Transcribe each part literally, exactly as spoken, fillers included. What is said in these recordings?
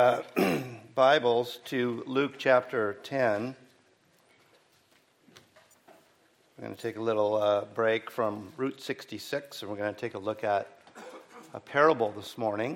Uh, Bibles to Luke chapter ten. We're going to take a little uh, break from Route sixty-six, and we're going to take a look at a parable this morning.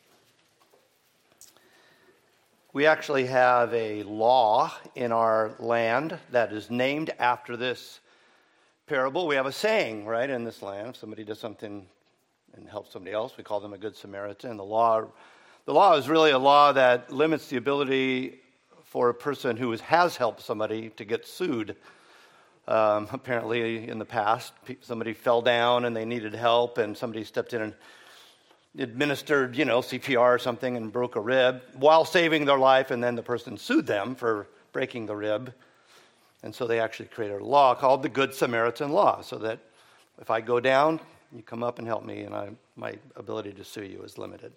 We actually have a law in our land that is named after this parable. We have a saying, right, in this land. If somebody does something and helps somebody else, we call them a good Samaritan. The law The law is really a law that limits the ability for a person who has helped somebody to get sued. Um, apparently, in the past, somebody fell down and they needed help, and somebody stepped in and administered, you know, C P R or something and broke a rib while saving their life, and then the person sued them for breaking the rib. And so they actually created a law called the Good Samaritan Law, so that if I go down, you come up and help me, and I, my ability to sue you is limited.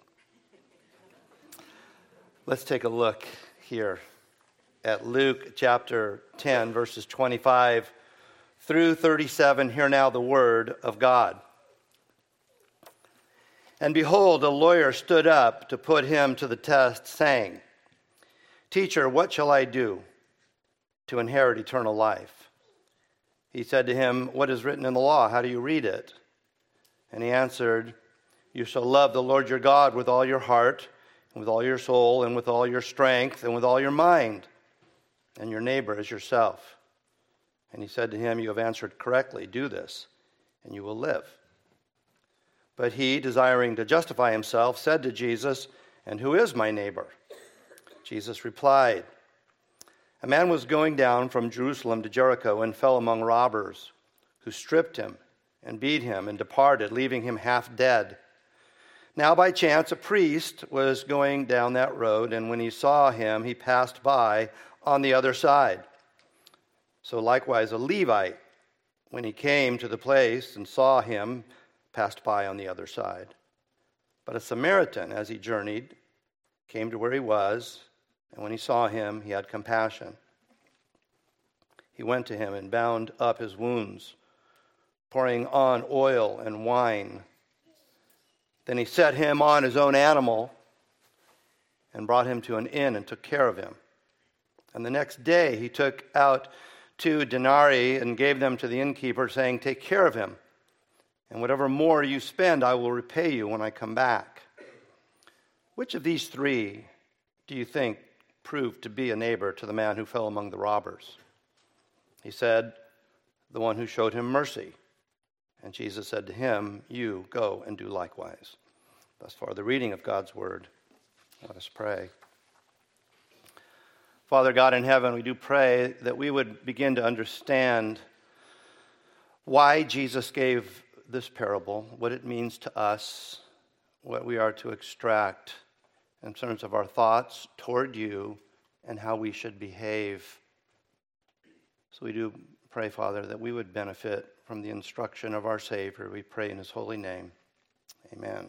Let's take a look here at Luke chapter ten, verses twenty-five through thirty-seven. Hear now the word of God. And behold, a lawyer stood up to put him to the test, saying, Teacher, what shall I do to inherit eternal life? He said to him, What is written in the law? How do you read it? And he answered, You shall love the Lord your God with all your heart, and with all your soul, and with all your strength, and with all your mind, and your neighbor as yourself. And he said to him, You have answered correctly. Do this, and you will live. But he, desiring to justify himself, said to Jesus, And who is my neighbor? Jesus replied, A man was going down from Jerusalem to Jericho and fell among robbers, who stripped him and beat him and departed, leaving him half dead. Now by chance a priest was going down that road, and when he saw him, he passed by on the other side. So likewise a Levite, when he came to the place and saw him, passed by on the other side. But a Samaritan, as he journeyed, came to where he was, and when he saw him, he had compassion. He went to him and bound up his wounds, pouring on oil and wine. Then he set him on his own animal and brought him to an inn and took care of him. And the next day he took out two denarii and gave them to the innkeeper, saying, Take care of him, and whatever more you spend I will repay you when I come back. Which of these three do you think proved to be a neighbor to the man who fell among the robbers? He said, The one who showed him mercy. And Jesus said to him, You go and do likewise. Thus far, the reading of God's word. Let us pray. Father God in heaven, we do pray that we would begin to understand why Jesus gave this parable, what it means to us, what we are to extract in terms of our thoughts toward you, and how we should behave. So we do pray, Father, that we would benefit from the instruction of our Savior. We pray in his holy name. Amen.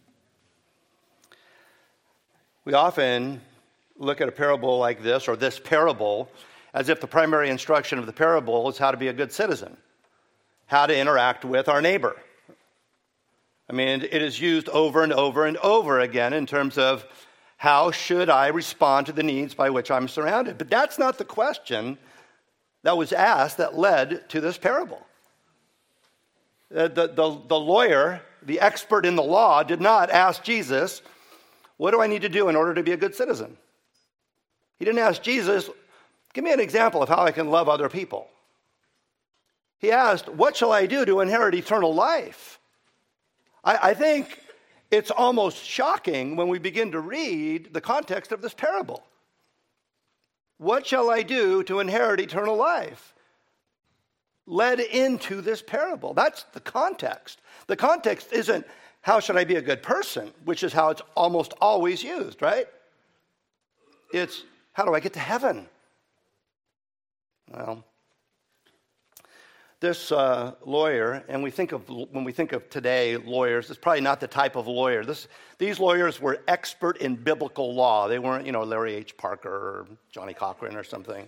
We often look at a parable like this, or this parable, as if the primary instruction of the parable is how to be a good citizen, how to interact with our neighbor. I mean, it is used over and over and over again in terms of how should I respond to the needs by which I'm surrounded. But that's not the question that was asked that led to this parable. The, the, the, the lawyer, the expert in the law, did not ask Jesus, what do I need to do in order to be a good citizen? He didn't ask Jesus, give me an example of how I can love other people. He asked, what shall I do to inherit eternal life? I, I think it's almost shocking when we begin to read the context of this parable. What shall I do to inherit eternal life? Led into this parable. That's the context. The context isn't how should I be a good person, which is how it's almost always used, right? It's how do I get to heaven? Well, this uh, lawyer, and we think of when we think of today lawyers, it's probably not the type of lawyer. This, these lawyers were expert in biblical law. They weren't, you know, Larry H. Parker or Johnny Cochran or something.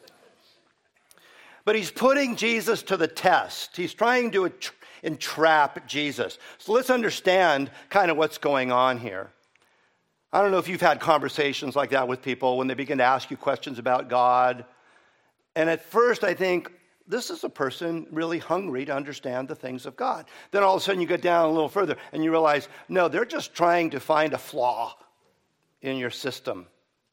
But he's putting Jesus to the test. He's trying to entrap Jesus. So let's understand kind of what's going on here. I don't know if you've had conversations like that with people when they begin to ask you questions about God. And at first I think, this is a person really hungry to understand the things of God. Then all of a sudden you get down a little further and you realize, no, they're just trying to find a flaw in your system.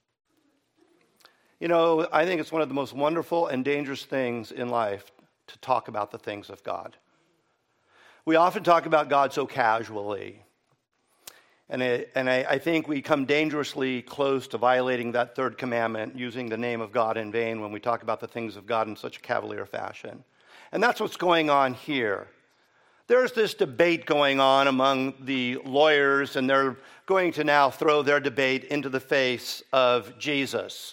You know, I think it's one of the most wonderful and dangerous things in life to talk about the things of God. We often talk about God so casually. And, it, and I, I think we come dangerously close to violating that third commandment, using the name of God in vain when we talk about the things of God in such a cavalier fashion. And that's what's going on here. There's this debate going on among the lawyers, and they're going to now throw their debate into the face of Jesus.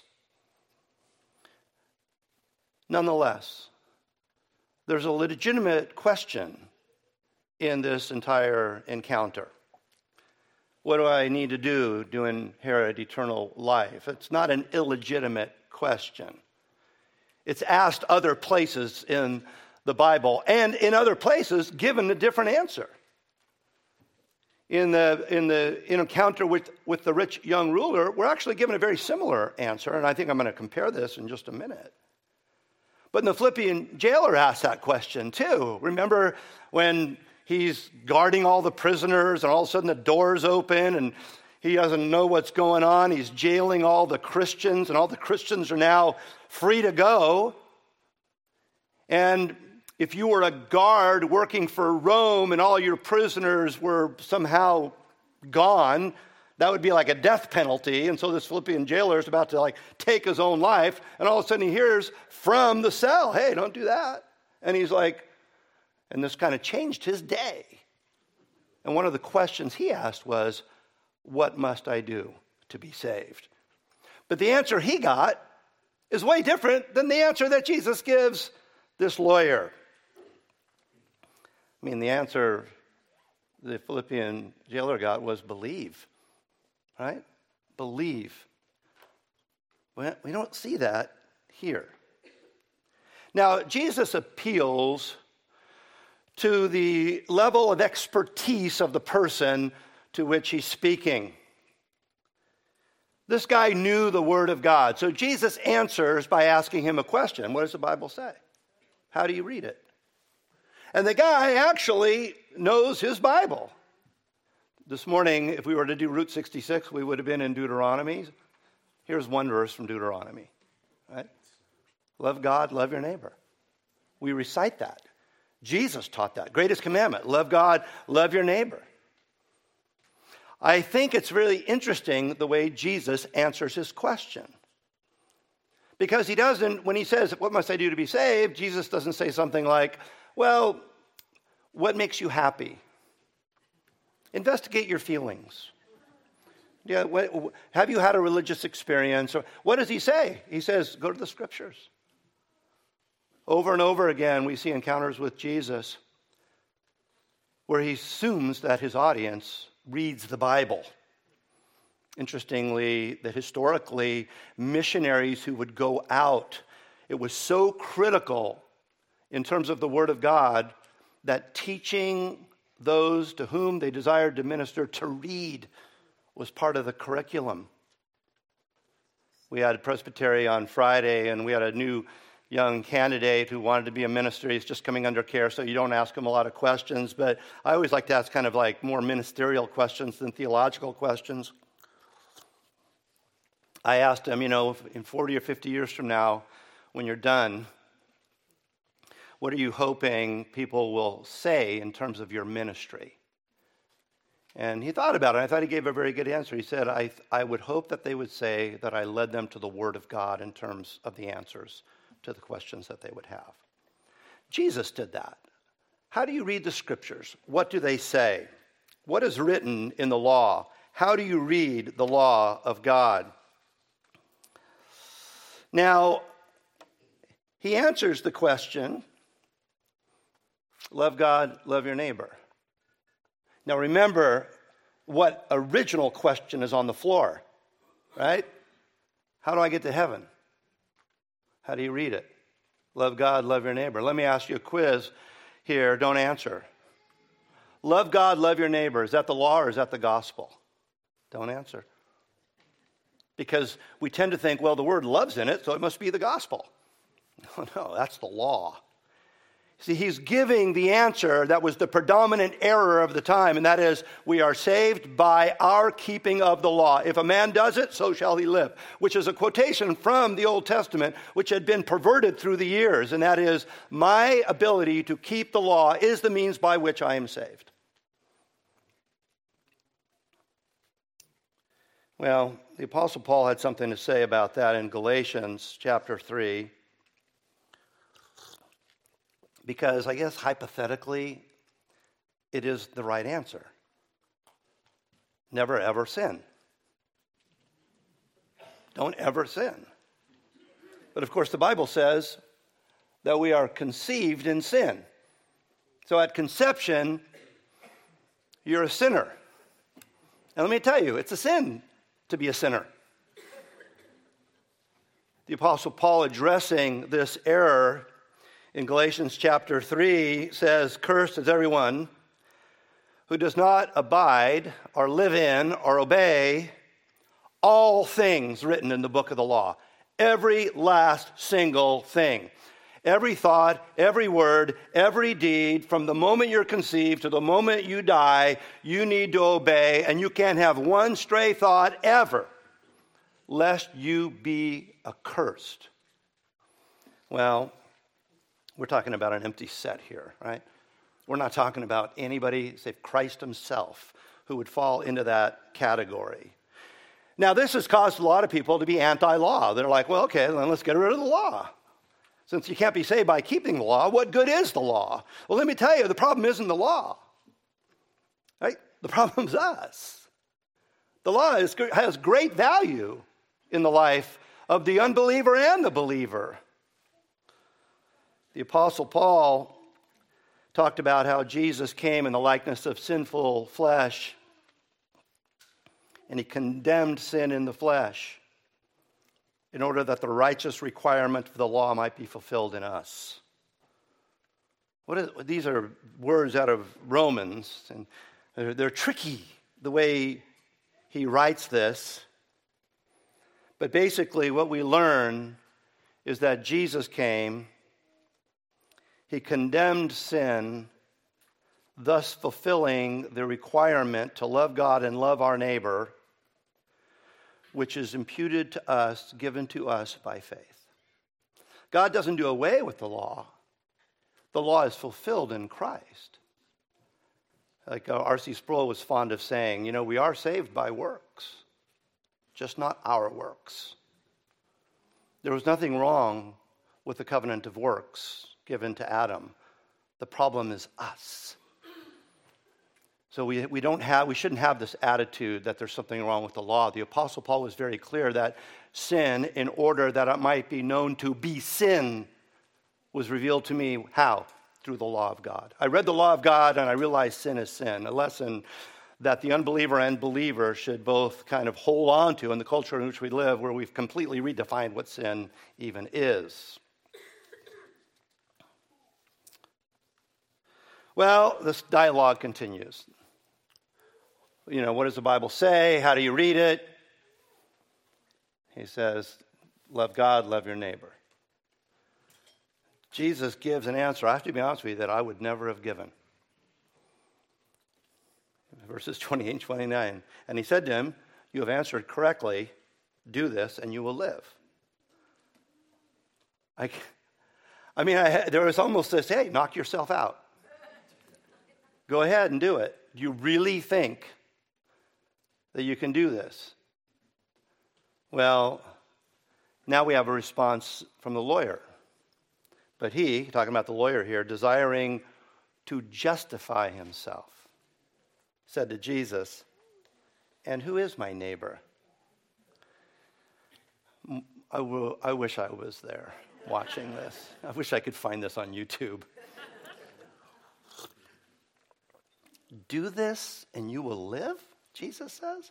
Nonetheless, there's a legitimate question in this entire encounter. What do I need to do to inherit eternal life? It's not an illegitimate question. It's asked other places in the Bible, and in other places given a different answer. In the, in the encounter with, with the rich young ruler, we're actually given a very similar answer, and I think I'm going to compare this in just a minute. But the Philippian jailer asked that question too. Remember when he's guarding all the prisoners, and all of a sudden the doors open, and he doesn't know what's going on. He's jailing all the Christians, and all the Christians are now free to go. And if you were a guard working for Rome, and all your prisoners were somehow gone, that would be like a death penalty. And so this Philippian jailer is about to like take his own life, and all of a sudden he hears from the cell, "Hey, don't do that." And he's like, and this kind of changed his day. And one of the questions he asked was, what must I do to be saved? But the answer he got is way different than the answer that Jesus gives this lawyer. I mean, the answer the Philippian jailer got was believe, right? Believe. We don't see that here. Now, Jesus appeals to the level of expertise of the person to which he's speaking. This guy knew the Word of God. So Jesus answers by asking him a question. What does the Bible say? How do you read it? And the guy actually knows his Bible. This morning, if we were to do Route sixty-six, we would have been in Deuteronomy. Here's one verse from Deuteronomy. Right? Love God, love your neighbor. We recite that. Jesus taught that. Greatest commandment, love God, love your neighbor. I think it's really interesting the way Jesus answers his question. Because he doesn't, when he says, what must I do to be saved? Jesus doesn't say something like, well, what makes you happy? Investigate your feelings. Yeah, what, have you had a religious experience? Or what does he say? He says, go to the scriptures. Over and over again, we see encounters with Jesus where he assumes that his audience reads the Bible. Interestingly, that historically, missionaries who would go out, it was so critical in terms of the Word of God that teaching those to whom they desired to minister to read was part of the curriculum. We had a presbytery on Friday, and we had a new young candidate who wanted to be a minister. He's just coming under care, so you don't ask him a lot of questions. But I always like to ask kind of like more ministerial questions than theological questions. I asked him, you know, in forty or fifty years from now, when you're done, what are you hoping people will say in terms of your ministry? And he thought about it. I thought he gave a very good answer. He said, I, I would hope that they would say that I led them to the Word of God in terms of the answers to the questions that they would have. Jesus did that. How do you read the scriptures? What do they say? What is written in the law? How do you read the law of God? Now, he answers the question, love God, love your neighbor. Now remember what original question is on the floor, right? How do I get to heaven? How do you read it? Love God, love your neighbor. Let me ask you a quiz here. Don't answer. Love God, love your neighbor. Is that the law or is that the gospel? Don't answer. because we tend to think, well, the word love's in it, so it must be the gospel. No, no, that's the law. See, he's giving the answer that was the predominant error of the time, and that is, we are saved by our keeping of the law. If a man does it, so shall he live, which is a quotation from the Old Testament, which had been perverted through the years, and that is, my ability to keep the law is the means by which I am saved. Well, the Apostle Paul had something to say about that in Galatians chapter three. Because I guess hypothetically, it is the right answer. Never ever sin. Don't ever sin. But of course, the Bible says that we are conceived in sin. So at conception, you're a sinner. And let me tell you, it's a sin to be a sinner. The Apostle Paul, addressing this error in Galatians chapter three, says, "Cursed is everyone who does not abide or live in or obey all things written in the book of the law." Every last single thing. Every thought, every word, every deed, from the moment you're conceived to the moment you die, you need to obey, and you can't have one stray thought ever, lest you be accursed. Well, we're talking about an empty set here, right? We're not talking about anybody save Christ himself who would fall into that category. Now, this has caused a lot of people to be anti-law. They're like, well, okay, then let's get rid of the law. Since you can't be saved by keeping the law, what good is the law? Well, let me tell you, the problem isn't the law, right? The problem's us. The law is, has great value in the life of the unbeliever and the believer. The Apostle Paul talked about how Jesus came in the likeness of sinful flesh, and he condemned sin in the flesh in order that the righteous requirement of the law might be fulfilled in us. What is, these are words out of Romans, and they're, they're tricky the way he writes this. But basically what we learn is that Jesus came, he condemned sin, thus fulfilling the requirement to love God and love our neighbor, which is imputed to us, given to us by faith. God doesn't do away with the law. The law is fulfilled in Christ. Like R C Sproul was fond of saying, you know, we are saved by works, just not our works. There was nothing wrong with the covenant of works given to Adam. The problem is us. So we we don't have we shouldn't have this attitude that there's something wrong with the law. The Apostle Paul was very clear that sin, in order that it might be known to be sin, was revealed to me how? Through the law of God. I read the law of God and I realized sin is sin, a lesson that the unbeliever and believer should both kind of hold on to in the culture in which we live, where we've completely redefined what sin even is. Well, this dialogue continues. You know, what does the Bible say? How do you read it? He says, love God, love your neighbor. Jesus gives an answer, I have to be honest with you, that I would never have given. Verses twenty-eight and twenty-nine. And he said to him, you have answered correctly. Do this and you will live. I, I mean, I, there was almost this, hey, knock yourself out. Go ahead and do it. Do you really think that you can do this? Well, now we have a response from the lawyer. But he, talking about the lawyer here, desiring to justify himself, said to Jesus, and who is my neighbor? I, will, I wish I was there watching this. I wish I could find this on YouTube. Do this and you will live, Jesus says.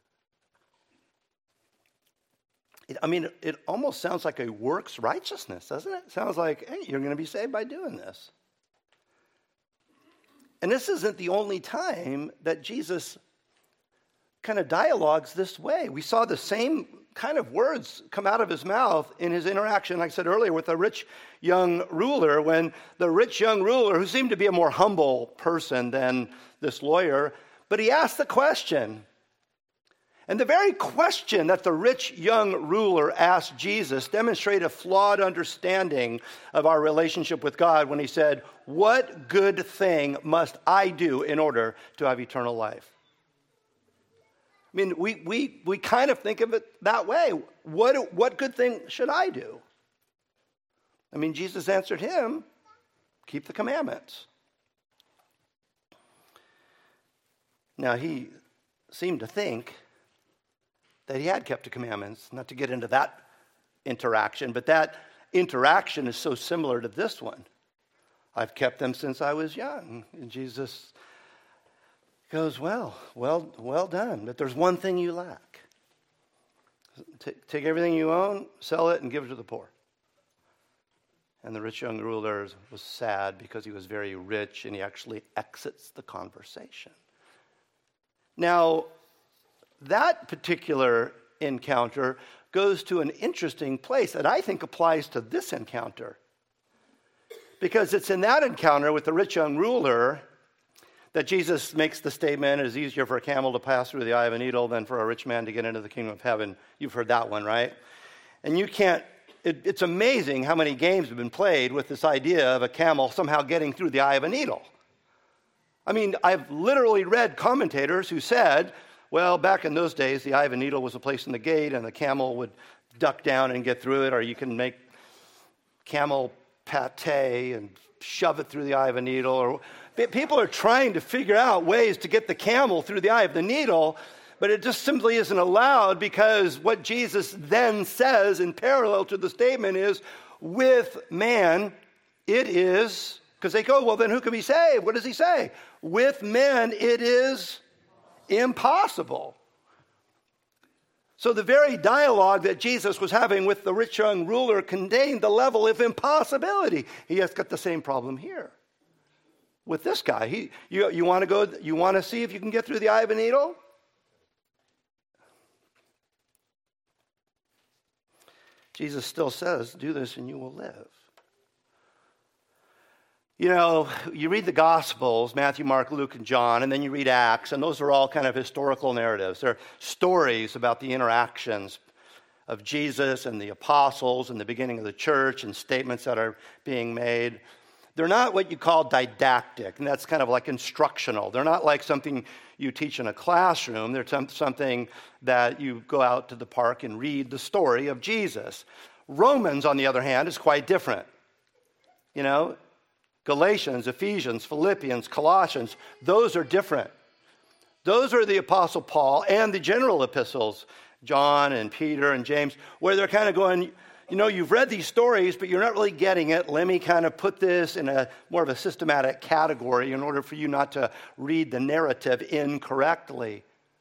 It, I mean, it, it almost sounds like a works righteousness, doesn't it? It sounds like, hey, you're going to be saved by doing this. And this isn't the only time that Jesus kind of dialogues this way. We saw the same kind of words come out of his mouth in his interaction, like I said earlier, with the rich young ruler, when the rich young ruler, who seemed to be a more humble person than this lawyer, but he asked the question. And the very question that the rich young ruler asked Jesus demonstrated a flawed understanding of our relationship with God when he said, "What good thing must I do in order to have eternal life?" I mean, we we we kind of think of it that way. What, what good thing should I do? I mean, Jesus answered him, keep the commandments. Now, he seemed to think that he had kept the commandments, not to get into that interaction, but that interaction is so similar to this one. I've kept them since I was young. And Jesus goes, well, well, well done. But there's one thing you lack. T- take everything you own, sell it, and give it to the poor. And the rich young ruler was sad because he was very rich, and he actually exits the conversation. Now, that particular encounter goes to an interesting place that I think applies to this encounter. Because it's in that encounter with the rich young ruler that Jesus makes the statement, it is easier for a camel to pass through the eye of a needle than for a rich man to get into the kingdom of heaven. You've heard that one, right? And you can't, it, it's amazing how many games have been played with this idea of a camel somehow getting through the eye of a needle. I mean, I've literally read commentators who said, well, back in those days, the eye of a needle was a place in the gate, and the camel would duck down and get through it, or you can make camel pate and shove it through the eye of a needle. Or people are trying to figure out ways to get the camel through the eye of the needle, but it just simply isn't allowed, because what Jesus then says in parallel to the statement is, with man, it is, because they go, well, then who can be saved? What does he say? With men, it is impossible. So the very dialogue that Jesus was having with the rich young ruler contained the level of impossibility. He has got the same problem here with this guy. He, you, you want to go? You want to see if you can get through the eye of a needle? Jesus still says, "Do this and you will live." You know, you read the Gospels, Matthew, Mark, Luke, and John, and then you read Acts, and those are all kind of historical narratives. They're stories about the interactions of Jesus and the apostles and the beginning of the church and statements that are being made. They're not what you call didactic, and that's kind of like instructional. They're not like something you teach in a classroom. They're something that you go out to the park and read the story of Jesus. Romans, on the other hand, is quite different. You know, Galatians, Ephesians, Philippians, Colossians, those are different. Those are the Apostle Paul and the general epistles, John and Peter and James, where they're kind of going, you know, you've read these stories, but you're not really getting it. Let me kind of put this in a more of a systematic category in order for you not to read the narrative incorrectly.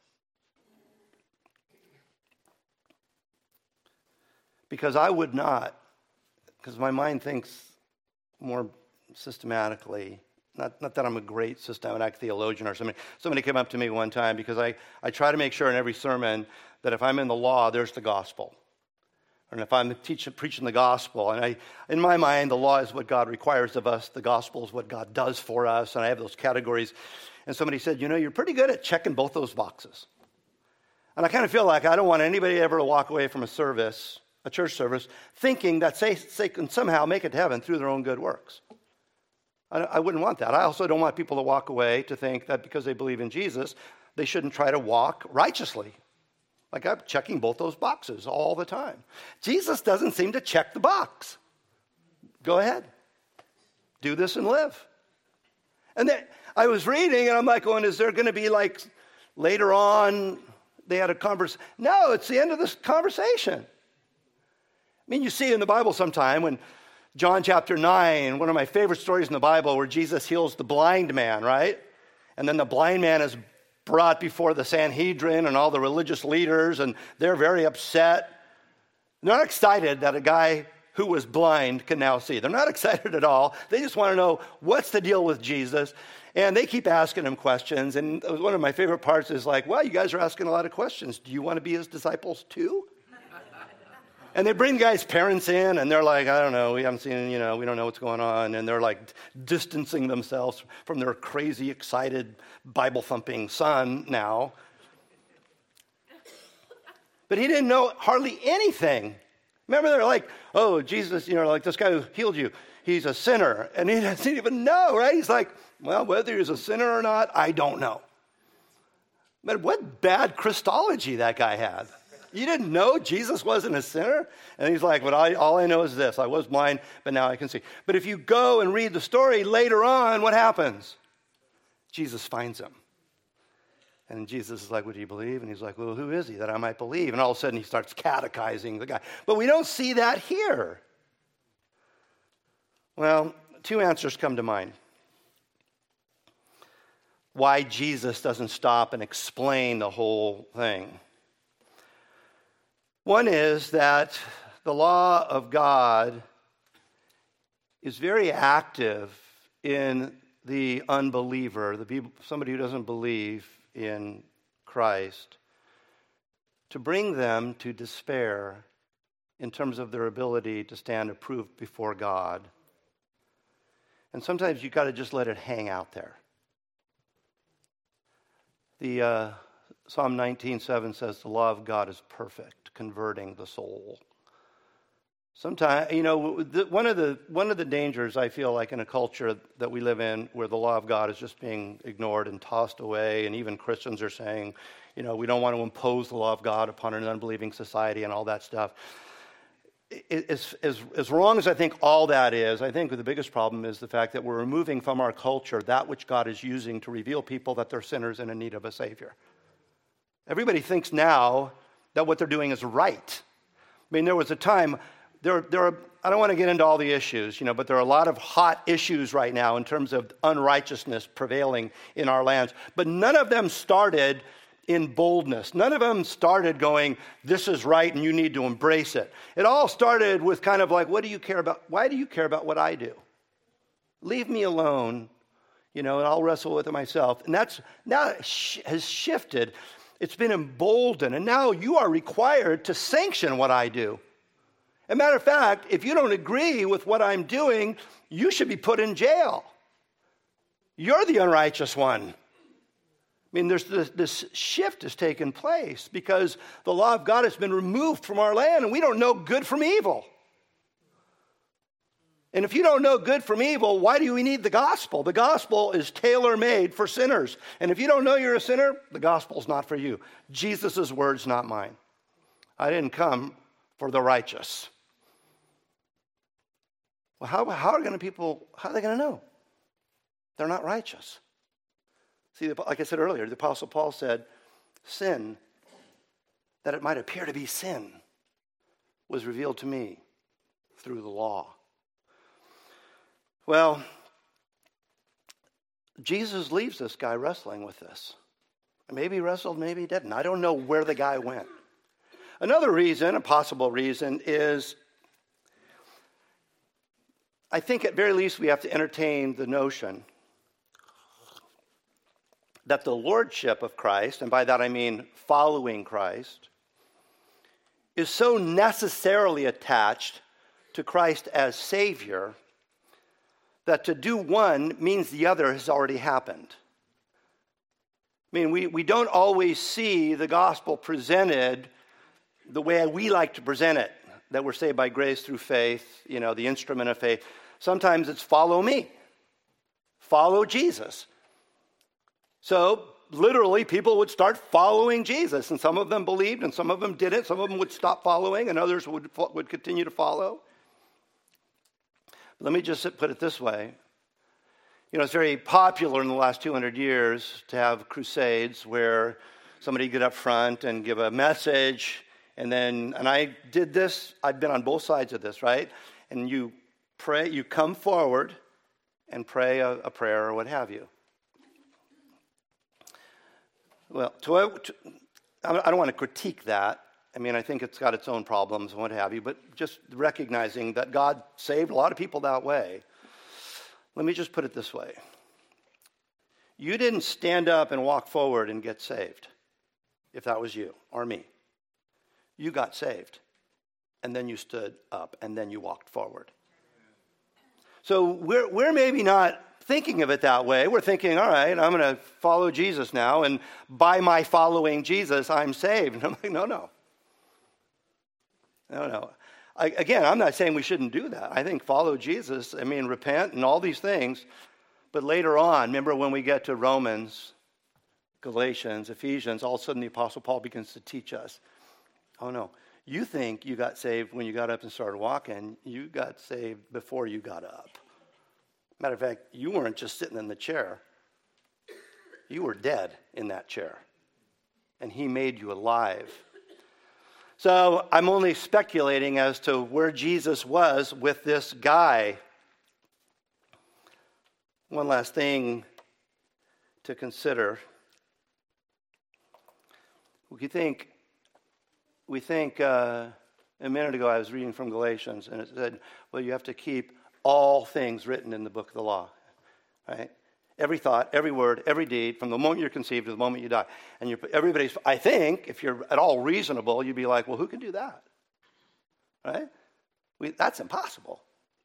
Because I would not, because my mind thinks more systematically. Not, not that I'm a great systematic theologian or something. Somebody came up to me one time because I, I try to make sure in every sermon that if I'm in the law, there's the gospel. And if I'm teaching, preaching the gospel, and I, in my mind, the law is what God requires of us. The gospel is what God does for us. And I have those categories. And somebody said, you know, you're pretty good at checking both those boxes. And I kind of feel like I don't want anybody ever to walk away from a service, a church service, thinking that they, they can somehow make it to heaven through their own good works. I wouldn't want that. I also don't want people to walk away to think that because they believe in Jesus, they shouldn't try to walk righteously. Like I'm checking both those boxes all the time. Jesus doesn't seem to check the box. Go ahead. Do this and live. And then I was reading and I'm like, going, is there going to be like later on they had a conversation? No, it's the end of this conversation. I mean, you see in the Bible sometime when John chapter nine, one of my favorite stories in the Bible where Jesus heals the blind man, right? And then the blind man is brought before the Sanhedrin and all the religious leaders, and they're very upset. They're not excited that a guy who was blind can now see. They're not excited at all. They just want to know, what's the deal with Jesus? And they keep asking him questions, and one of my favorite parts is like, well, you guys are asking a lot of questions. Do you want to be his disciples too? And they bring the guy's parents in, and they're like, I don't know, we haven't seen, you know, we don't know what's going on. And they're like distancing themselves from their crazy, excited, Bible-thumping son now. But he didn't know hardly anything. Remember, they're like, oh, Jesus, you know, like this guy who healed you, he's a sinner. And he doesn't even know, right? He's like, well, whether he's a sinner or not, I don't know. But what bad Christology that guy had. You didn't know Jesus wasn't a sinner? And he's like, well, I, all I know is this. I was blind, but now I can see. But if you go and read the story later on, what happens? Jesus finds him. And Jesus is like, what do you believe? And he's like, well, who is he that I might believe? And all of a sudden he starts catechizing the guy. But we don't see that here. Well, two answers come to mind. Why Jesus doesn't stop and explain the whole thing. One is that the law of God is very active in the unbeliever, the people, somebody who doesn't believe in Christ, to bring them to despair in terms of their ability to stand approved before God. And sometimes you got to just let it hang out there. The uh, Psalm nineteen seven says the law of God is perfect, converting the soul. Sometimes, you know, the, one of the one of the dangers I feel like in a culture that we live in, where the law of God is just being ignored and tossed away, and even Christians are saying, you know, we don't want to impose the law of God upon an unbelieving society and all that stuff. As, as, as wrong as I think all that is, I think the biggest problem is the fact that we're removing from our culture that which God is using to reveal people that they're sinners and in need of a Savior. Everybody thinks now that what they're doing is right. I mean, there was a time, there, there are, I don't want to get into all the issues, you know, but there are a lot of hot issues right now in terms of unrighteousness prevailing in our lands. But none of them started in boldness. None of them started going, this is right and you need to embrace it. It all started with kind of like, what do you care about? Why do you care about what I do? Leave me alone, you know, and I'll wrestle with it myself. And that's now has shifted. It's been emboldened. And now you are required to sanction what I do. As a matter of fact, if you don't agree with what I'm doing, you should be put in jail. You're the unrighteous one. I mean, there's this, this shift has taken place because the law of God has been removed from our land and we don't know good from evil. And if you don't know good from evil, why do we need the gospel? The gospel is tailor-made for sinners. And if you don't know you're a sinner, the gospel's not for you. Jesus' words, not mine. I didn't come for the righteous. Well, how, how are going people, how are they going to know? They're not righteous. See, like I said earlier, the Apostle Paul said, sin, that it might appear to be sin, was revealed to me through the law. Well, Jesus leaves this guy wrestling with this. Maybe he wrestled, maybe he didn't. I don't know where the guy went. Another reason, a possible reason, is I think at very least we have to entertain the notion that the lordship of Christ, and by that I mean following Christ, is so necessarily attached to Christ as Savior that to do one means the other has already happened. I mean, we, we don't always see the gospel presented the way we like to present it, that we're saved by grace through faith, you know, the instrument of faith. Sometimes it's follow me, follow Jesus. So, literally, people would start following Jesus, and some of them believed, and some of them didn't. Some of them would stop following, and others would, would continue to follow. Let me just put it this way. You know, it's very popular in the last two hundred years to have crusades where somebody get up front and give a message, and then, and I did this, I've been on both sides of this, right? And you pray, you come forward and pray a, a prayer or what have you. Well, to, to, I don't want to critique that. I mean, I think it's got its own problems and what have you, but just recognizing that God saved a lot of people that way. Let me just put it this way. You didn't stand up and walk forward and get saved, if that was you or me. You got saved. and then you stood up, and then you walked forward. So we're we're maybe not thinking of it that way. We're thinking, all right, I'm going to follow Jesus now, and by my following Jesus, I'm saved. And I'm like, no, no. No, no. I, again, I'm not saying we shouldn't do that. I think follow Jesus, I mean, repent and all these things. But later on, remember when we get to Romans, Galatians, Ephesians, all of a sudden the Apostle Paul begins to teach us, oh, no, you think you got saved when you got up and started walking. You got saved before you got up. Matter of fact, you weren't just sitting in the chair. You were dead in that chair. And he made you alive. So I'm only speculating as to where Jesus was with this guy. One last thing to consider. We think, we think uh, a minute ago I was reading from Galatians, and it said, well, you have to keep all things written in the book of the law, right? Every thought, every word, every deed, from the moment you're conceived to the moment you die. And you're, everybody's, I think, if you're at all reasonable, you'd be like, well, who can do that? Right? We, that's impossible.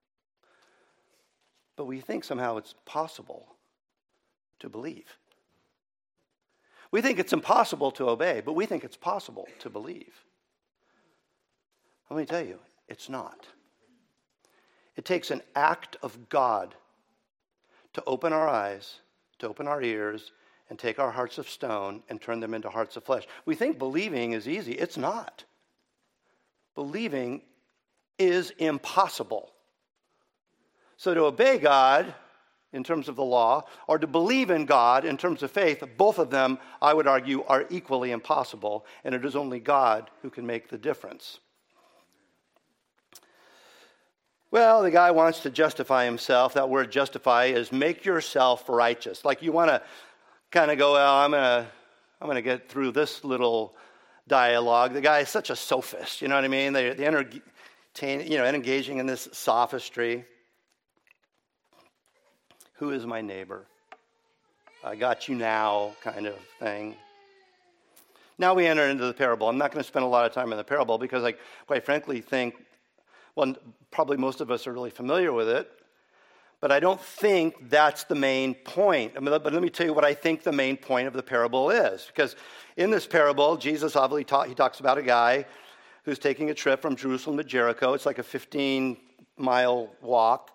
But we think somehow it's possible to believe. We think it's impossible to obey, but we think it's possible to believe. Let me tell you, it's not. It takes an act of God to open our eyes, to open our ears, and take our hearts of stone and turn them into hearts of flesh. We think believing is easy. It's not. Believing is impossible. So to obey God in terms of the law, or to believe in God in terms of faith, both of them, I would argue, are equally impossible, and it is only God who can make the difference. Well, the guy wants to justify himself. That word justify is make yourself righteous. Like you want to kind of go, well, I'm going to I'm going to get through this little dialogue. The guy is such a sophist, you know what I mean? They, they entertain, you know, engaging in this sophistry. Who is my neighbor? I got you now kind of thing. Now we enter into the parable. I'm not going to spend a lot of time in the parable because I quite frankly think, well, probably most of us are really familiar with it, but I don't think that's the main point. I mean, but let me tell you what I think the main point of the parable is. Because in this parable, Jesus obviously talk, he talks about a guy who's taking a trip from Jerusalem to Jericho. It's like a fifteen-mile walk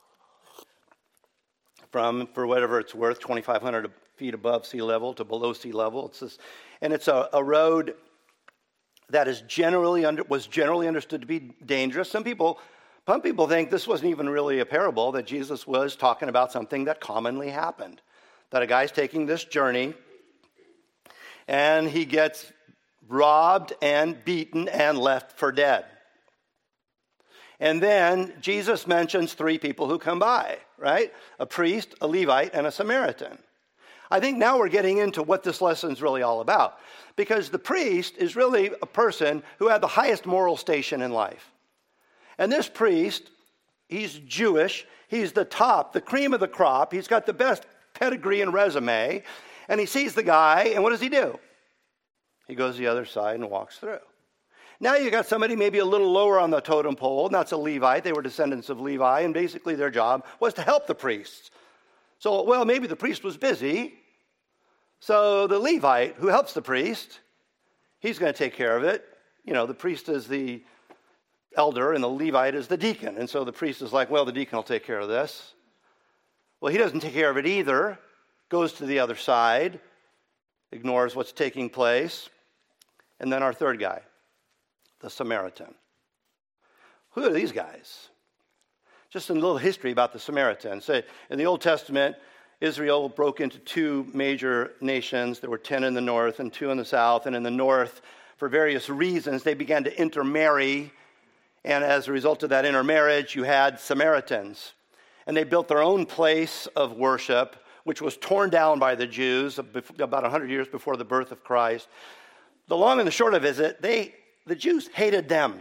from, for whatever it's worth, twenty-five hundred feet above sea level to below sea level. It's this, and it's a, a road that is generally under, was generally understood to be dangerous. Some people, some people think this wasn't even really a parable, that Jesus was talking about something that commonly happened. That a guy's taking this journey, and he gets robbed and beaten and left for dead. And then Jesus mentions three people who come by, right? A priest, a Levite, and a Samaritan. I think now we're getting into what this lesson's really all about. Because the priest is really a person who had the highest moral station in life. And this priest, he's Jewish. He's the top, the cream of the crop. He's got the best pedigree and resume. And he sees the guy, and what does he do? He goes to the other side and walks through. Now you got somebody maybe a little lower on the totem pole, and that's a Levite. They were descendants of Levi, and basically their job was to help the priests. So, well, maybe the priest was busy. So the Levite, who helps the priest, he's going to take care of it. You know, the priest is the elder, and the Levite is the deacon. And so the priest is like, well, the deacon will take care of this. Well, he doesn't take care of it either. Goes to the other side, ignores what's taking place. And then our third guy, the Samaritan. Who are these guys? Just a little history about the Samaritans. So in the Old Testament, Israel broke into two major nations. There were ten in the north and two in the south. And in the north, for various reasons, they began to intermarry. And as a result of that intermarriage, you had Samaritans. And they built their own place of worship, which was torn down by the Jews about one hundred years before the birth of Christ. The long and the short of it is, they, the Jews hated them.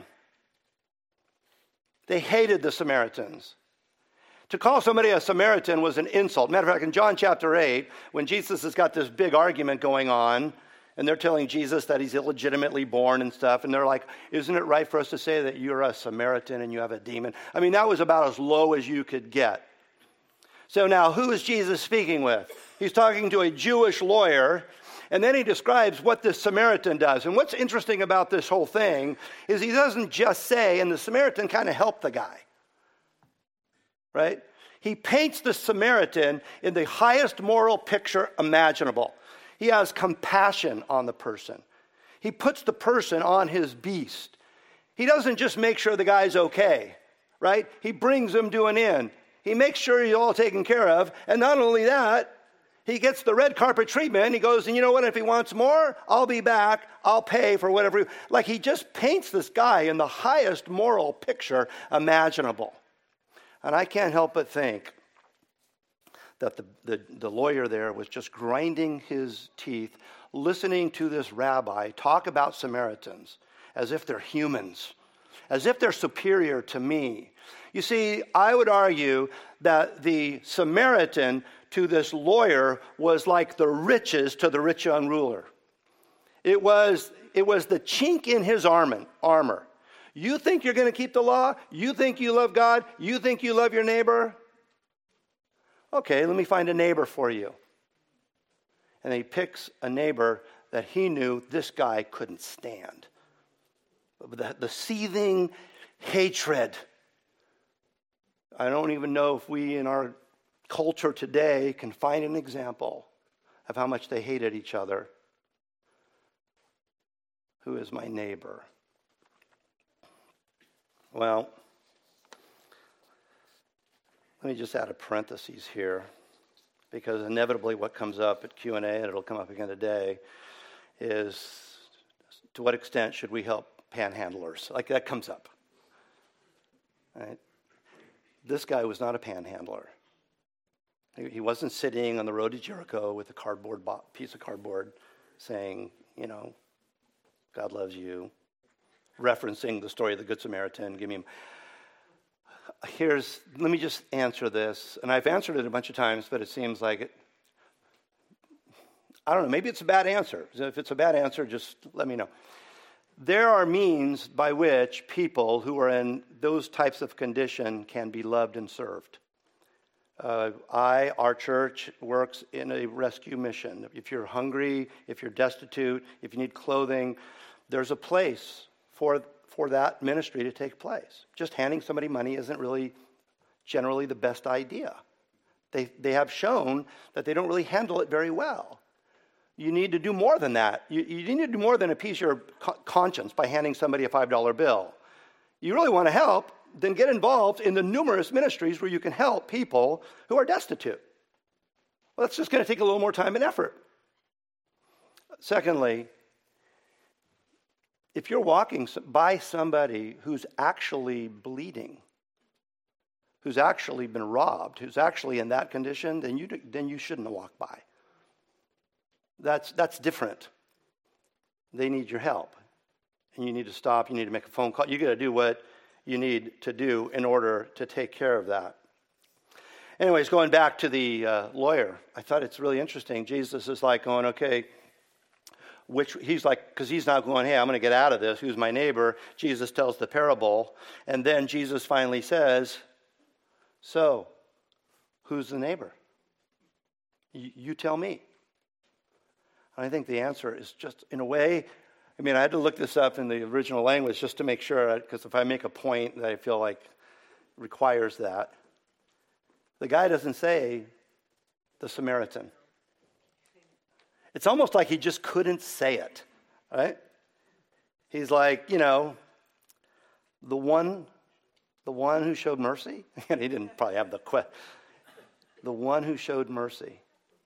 They hated the Samaritans. To call somebody a Samaritan was an insult. Matter of fact, in John chapter eight, when Jesus has got this big argument going on, And they're telling Jesus that he's illegitimately born and stuff. And they're like, isn't it right for us to say that you're a Samaritan and you have a demon? I mean, that was about as low as you could get. So now, who is Jesus speaking with? He's talking to a Jewish lawyer. And then he describes what this Samaritan does. And what's interesting about this whole thing is he doesn't just say, and the Samaritan kind of helped the guy. Right? He paints the Samaritan in the highest moral picture imaginable. He has compassion on the person. He puts the person on his beast. He doesn't just make sure the guy's okay, right? He brings him to an inn. He makes sure he's all taken care of. And not only that, he gets the red carpet treatment. He goes, and you know what? If he wants more, I'll be back. I'll pay for whatever. Like he just paints this guy in the highest moral picture imaginable. And I can't help but think that the, the, the lawyer there was just grinding his teeth, listening to this rabbi talk about Samaritans as if they're humans, as if they're superior to me. You see, I would argue that the Samaritan to this lawyer was like the riches to the rich young ruler. It was, it was the chink in his armor. You think you're going to keep the law? You think you love God? You think you love your neighbor? Okay, let me find a neighbor for you. And he picks a neighbor that he knew this guy couldn't stand. The, the seething hatred. I don't even know if we in our culture today can find an example of how much they hated each other. Who is my neighbor? Well, let me just add a parenthesis here, because inevitably what comes up at Q and A, and it'll come up again today, is to what extent should we help panhandlers? Like that comes up. Right? This guy was not a panhandler. He wasn't sitting on the road to Jericho with a cardboard bo- piece of cardboard saying, you know, God loves you, referencing the story of the Good Samaritan. Give me him. Here's, let me just answer this. And I've answered it a bunch of times, but it seems like it, I don't know, maybe it's a bad answer. If it's a bad answer, just let me know. There are means by which people who are in those types of condition can be loved and served. Uh, I, our church, works in a rescue mission. If you're hungry, if you're destitute, if you need clothing, there's a place for for that ministry to take place. Just handing somebody money isn't really generally the best idea. They they have shown that they don't really handle it very well. You need to do more than that. You, you need to do more than appease your co- conscience by handing somebody a five dollar bill. You really want to help, then get involved in the numerous ministries where you can help people who are destitute. Well, that's just going to take a little more time and effort. Secondly, if you're walking by somebody who's actually bleeding, who's actually been robbed, who's actually in that condition, then you then you shouldn't walk by. That's that's different. They need your help. And you need to stop, you need to make a phone call. You got to do what you need to do in order to take care of that. Anyways, going back to the uh, lawyer, I thought it's really interesting. Jesus is like going, okay, which he's like, because he's not going, hey, I'm going to get out of this. Who's my neighbor? Jesus tells the parable. And then Jesus finally says, so, who's the neighbor? You, you tell me. And I think the answer is just, in a way, I mean, I had to look this up in the original language just to make sure, because if I make a point that I feel like requires that, the guy doesn't say the Samaritan. It's almost like he just couldn't say it, right? He's like, you know, the one, the one who showed mercy. And he didn't probably have the question. The one who showed mercy.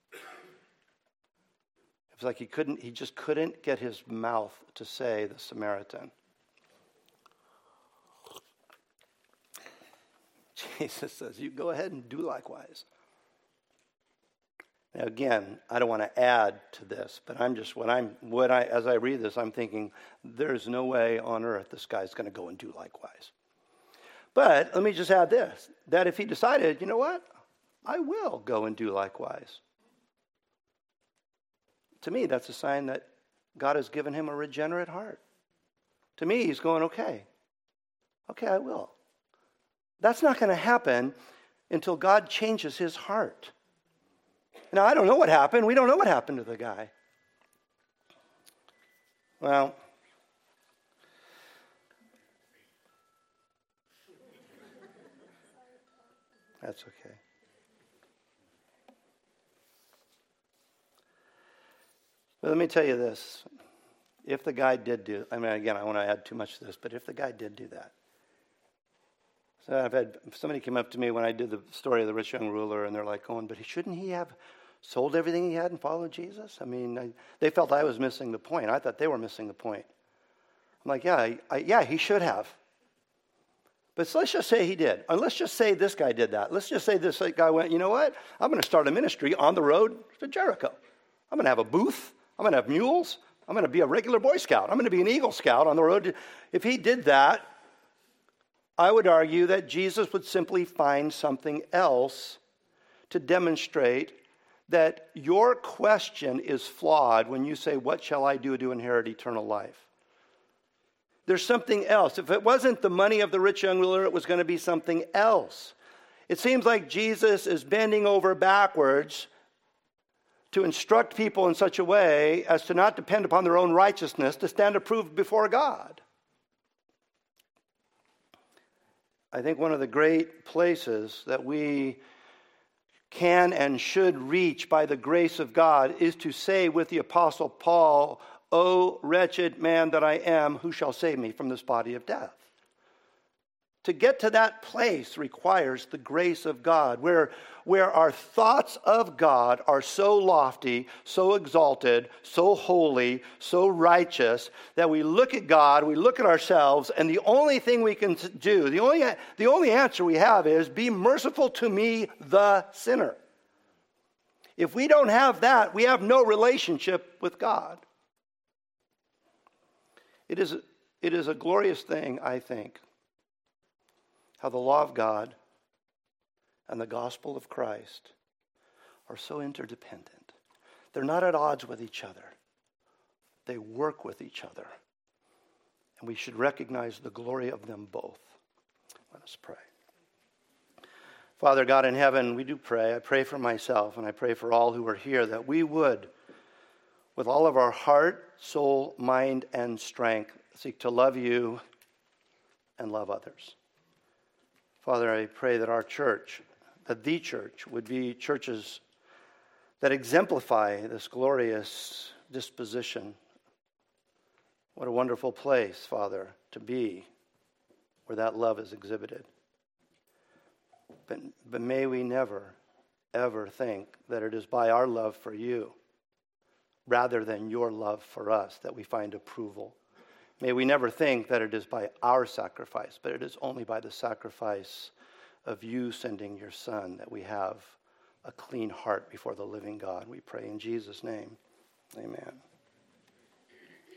It's like he couldn't, he just couldn't get his mouth to say the Samaritan. Jesus says, you go ahead and do likewise. Now again, I don't want to add to this, but I'm just, when I'm, when I, as I read this, I'm thinking, there's no way on earth this guy's going to go and do likewise. But let me just add this, that if he decided, you know what, I will go and do likewise. To me, that's a sign that God has given him a regenerate heart. To me, he's going, okay, okay, I will. That's not going to happen until God changes his heart. Now, I don't know what happened. We don't know what happened to the guy. Well, that's okay. But let me tell you this. If the guy did do, I mean, again, I want to add too much to this, but if the guy did do that. So I've had, somebody came up to me when I did the story of the rich young ruler, and they're like going, but shouldn't he have sold everything he had and followed Jesus? I mean, I, they felt I was missing the point. I thought they were missing the point. I'm like, yeah, I, I, yeah, he should have. But so let's just say he did. Or let's just say this guy did that. Let's just say this guy went, you know what? I'm going to start a ministry on the road to Jericho. I'm going to have a booth. I'm going to have mules. I'm going to be a regular Boy Scout. I'm going to be an Eagle Scout on the road to... If he did that, I would argue that Jesus would simply find something else to demonstrate that your question is flawed when you say, what shall I do to inherit eternal life? There's something else. If it wasn't the money of the rich young ruler, it was going to be something else. It seems like Jesus is bending over backwards to instruct people in such a way as to not depend upon their own righteousness to stand approved before God. I think one of the great places that we can and should reach by the grace of God is to say with the Apostle Paul, O wretched man that I am, who shall save me from this body of death? To get to that place requires the grace of God, where, where our thoughts of God are so lofty, so exalted, so holy, so righteous, that we look at God, we look at ourselves, and the only thing we can do, the only, the only answer we have is, be merciful to me, the sinner. If we don't have that, we have no relationship with God. It is, it is a glorious thing, I think, how the law of God and the gospel of Christ are so interdependent. They're not at odds with each other. They work with each other. And we should recognize the glory of them both. Let us pray. Father God in heaven, we do pray. I pray for myself and I pray for all who are here that we would, with all of our heart, soul, mind, and strength, seek to love you and love others. Father, I pray that our church, that the church, would be churches that exemplify this glorious disposition. What a wonderful place, Father, to be where that love is exhibited. But, but may we never, ever think that it is by our love for you, rather than your love for us, that we find approval. May we never think that it is by our sacrifice, but it is only by the sacrifice of you sending your Son that we have a clean heart before the living God. We pray in Jesus' name. Amen.